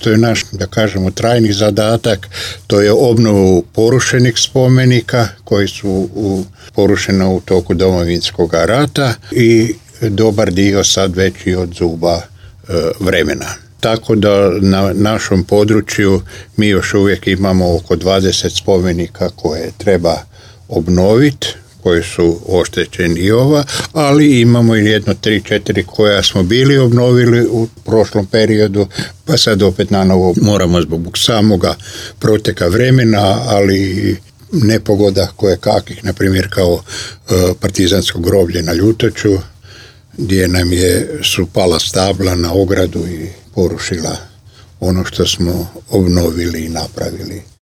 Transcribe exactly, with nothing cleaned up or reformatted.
što je naš, da kažemo, trajni zadatak, to je obnovu porušenih spomenika koji su u, porušeni u toku Domovinskog rata i dobar dio sad već i od zuba e, vremena. Tako da na našom području mi još uvijek imamo oko dvadeset spomenika koje treba obnoviti, koji su oštećeni i ova, ali imamo i jedno tri, četiri koja smo bili obnovili u prošlom periodu, pa sad opet na novo moramo zbog samoga proteka vremena, ali nepogoda koje kakih, na primjer kao e, partizansko groblje na Ljutoću, gdje nam je su pala stabla na ogradu i porušila ono što smo obnovili i napravili.